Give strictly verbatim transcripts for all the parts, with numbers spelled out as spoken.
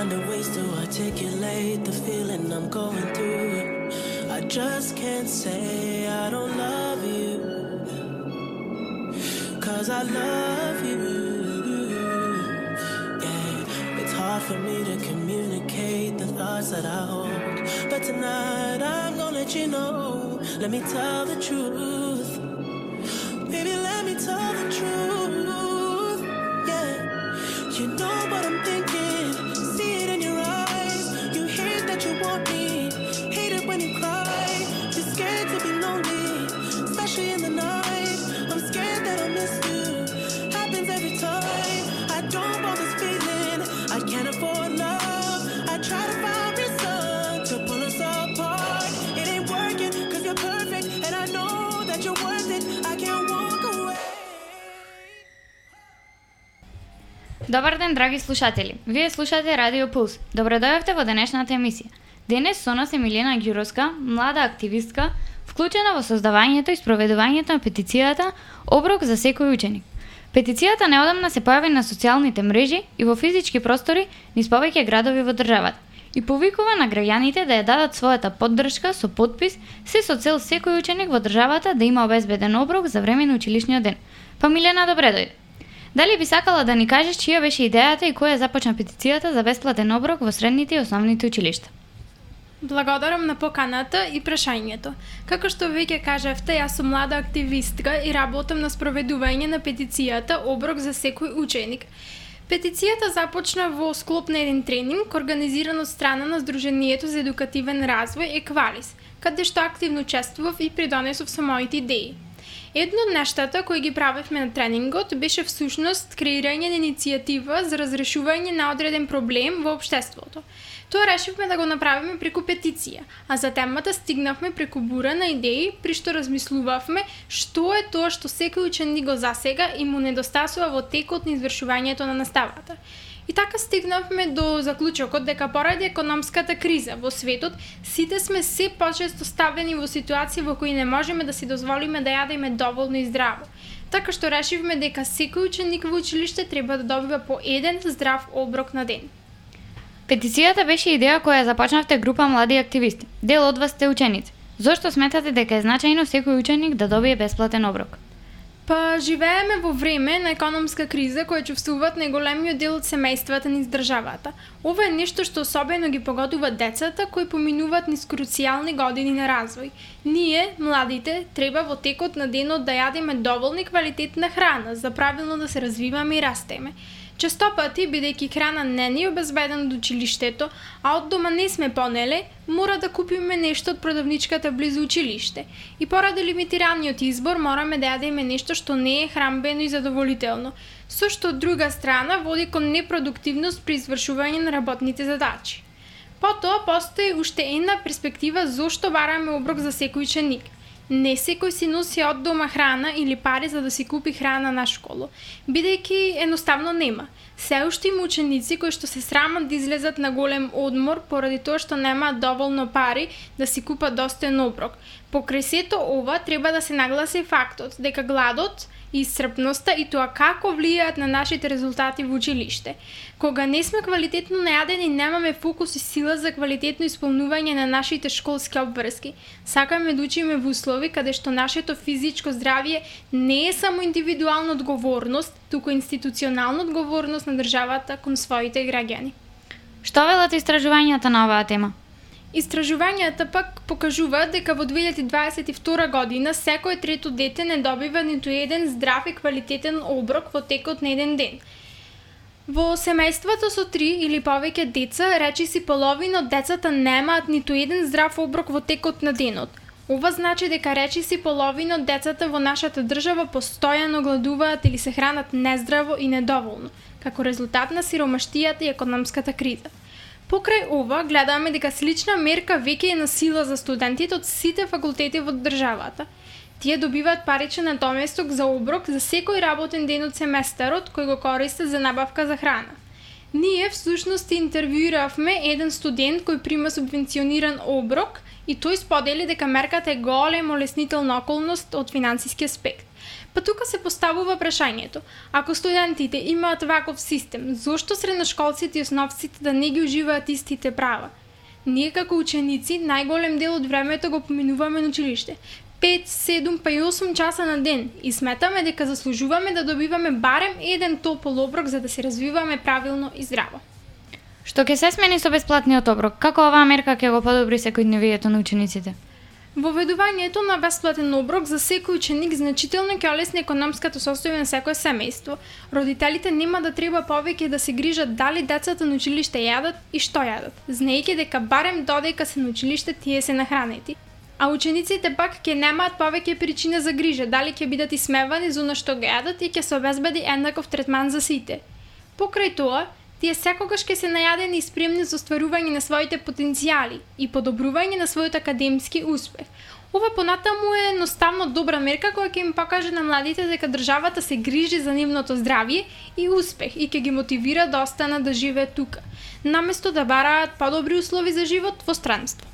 find a ways to articulate the feeling I'm going through. I just can't say I don't love you, 'cause I love you. Yeah, it's hard for me to communicate the thoughts that I hold, but tonight I'm gonna let you know. Let me tell the truth. Baby, let me tell the truth. Yeah, you know what I'm thinking. See it in your eyes. You hate that you want me. Hate it when you cry. You're scared to be lonely, especially in the night. I'm scared that I'll miss you. Happens every time. I don't want this feeling. I can't afford love. I try to find reason to pull us apart. It ain't working 'cause you're perfect, and I know that you're worth it. I can't walk away. Добар ден, драги слушатели. Вие слушате Радио Пулс. Добро дојавте во денешната емисија. Денес со нас е Милена Ѓуровска, млада активистка, вклучена во создавањето и спроведувањето на петицијата Оброк за секој ученик. Петицијата неодамна се појави на социјалните мрежи и во физички простори низ повеќе градови во државата и повикува на граѓаните да ја дадат својата поддршка со подпис, се со цел секој ученик во државата да има обезбеден оброк за време на училишниот ден. Па Милена, добре дојде. Дали би сакала да ни кажеш чија беше идејата и која започна петицијата за бесплатен оброк во средните и основните училишта? Благодарам на поканата и прашањето. Како што веќе кажавте, јас сум млада активистка и работам на спроведување на петицијата Оброк за секој ученик. Петицијата започна во склоп на еден тренинг организиран од страна на Сдруженијето за едукативен развој Еквалис, каде што активно учествував и придонесов со моите идеи. Едно од нештата кои ги правевме на тренингот беше всушност креирање на иницијатива за разрешување на одреден проблем во општеството. Тоа решивме да го направиме преку петиција, а за темата стигнавме преку бура на идеи, при што размислувавме што е тоа што секој ученик го засега и му недостасува во текот на извршувањето на наставата. И така стигнавме до заклучокот дека поради економската криза во светот, сите сме се почесто ставени во ситуации во кои не можеме да си дозволиме да јадеме доволно и здраво. Така што решивме дека секој ученик во училиште треба да добива по еден здрав оброк на ден. Петицијата беше идеја која започнавте група млади активисти. Дел од вас сте ученици. Зошто сметате дека е значајно секој ученик да добие бесплатен оброк? Па живееме во време на економска криза која чувствуваат најголемиот дел од семејствата низ државата. Ова е нешто што особено ги погодува децата кои поминуваат низ круцијални години на развој. Ние, младите, треба во текот на денот да јадеме доволно и квалитетна храна за правилно да се развиваме и растеме. Често пати, бидејќи храна не ни е обезбедена од училиштето, а од дома не сме понеле, мора да купиме нешто од продавничката близу училиште. И поради лимитираниот избор, мораме да јадеме нешто што не е хранбено и задоволително, со што од друга страна води кон непродуктивност при извршување на работните задачи. Потоа постои уште една перспектива зошто бараме оброк за секој ученик. Не секој си носи од дома храна или пари за да си купи храна на школу, бидејќи едноставно нема. Се уште има ученици кои што се срамат да излезат на голем одмор поради тоа што немаат доволно пари да си купат достоен оброк. Покрај сето ова треба да се нагласи фактот дека гладот и исцрпноста и тоа како влијаат на нашите резултати во училиште. Кога не сме квалитетно најадени, немаме фокус и сила за квалитетно исполнување на нашите школски обврски. Сакаме да учиме во услови каде што нашето физичко здравје не е само индивидуална одговорност, туку институционална одговорност на државата кон своите граѓани. Што велат истражувањата на оваа тема? Истражувањата пак покажуваат дека во две илјади дваесет и втора година секој трето дете не добива ниту еден здрав и квалитетен оброк во текот на еден ден. Во семејството со три или повеќе деца, речиси половина од децата немаат ниту еден здрав оброк во текот на денот. Ова значи дека речиси половина од децата во нашата држава постојано гладуваат или се хранат нездраво и недоволно, како резултат на сиромаштијата и економската криза. Покрај ова, гледаме дека слична мерка веќе е на сила за студентите од сите факултети во државата. Тие добиваат паричен натоместок за оброк за секој работен ден од семестарот кој го користат за набавка за храна. Ние всушност интервјуиравме еден студент кој прима субвенциониран оброк и тој сподели дека мерката е голем олеснителна околност од финансиски аспект. Па тука се поставува прашањето, ако студентите имаат ваков систем, зошто средношколците и основците да не ги уживаат истите права? Ние како ученици најголем дел од времето го поминуваме на училиште. пет, седум па и осум часа на ден и сметаме дека заслужуваме да добиваме барем еден топол оброк за да се развиваме правилно и здраво. Што ќе се смени со бесплатниот оброк? Како оваа мерка ќе го подобри секојдневието на учениците? Воведувањето на бесплатен оброк за секој ученик значително ќе олесни економското состојание на секое семејство. Родителите нема да треба повеќе да се грижат дали децата на училиште јадат и што јадат, знаејќи дека барем додека се на училиште тие се нахранети. А учениците пак ќе немаат повеќе причина за грижа, дали ќе бидат исмевани за она што го јадат и ќе се обезбеди еднаков третман за сите. Покрај тоа, тие секогаш ќе се најадени и спремни за остварување на своите потенцијали и подобрување на својот академски успех. Ова понатаму е едноставно добра мерка која ќе им покаже на младите дека државата се грижи за нивното здравје и успех и ќе ги мотивира да останат да живеат тука, наместо да бараат подобри услови за живот во странство.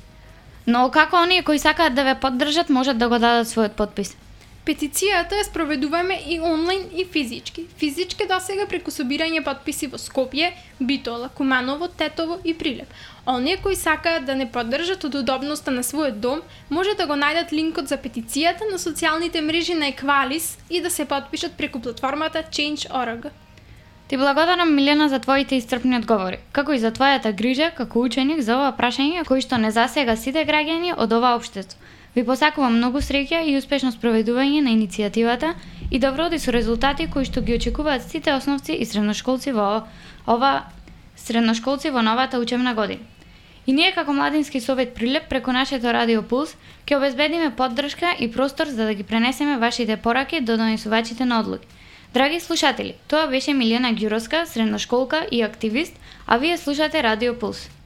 Но како оние кои сакаат да ве поддржат можат да го дадат својот подпис? Петицијата ја спроведуваме и онлайн и физички. Физички досега преку собирање подписи во Скопје, Битола, Куманово, Тетово и Прилеп. Оние кои сакаат да не поддржат од удобноста на својот дом, може да го најдат линкот за петицијата на социјалните мрежи на Еквалис и да се подпишат преку платформата Change точка org. Ти благодарам, Милена, за твоите исцрпни одговори, како и за твојата грижа како ученик за ова прашање кои што не засега сите граѓани од ова општество. Ви посакувам многу среќа и успешно спроведување на иницијативата и да вроди со резултати кои што ги очекуваат сите основци и средношколци во ова средношколци во новата учебна година. И ние како Младински совет Прилеп преку нашето Радио Пулс ќе обезбедиме поддршка и простор за да ги пренесеме вашите пораки до донесувачите на одлуки. Драги слушатели, тоа беше Милена Ѓуровска, средношколка и активист, а вие слушате Радио Пулс.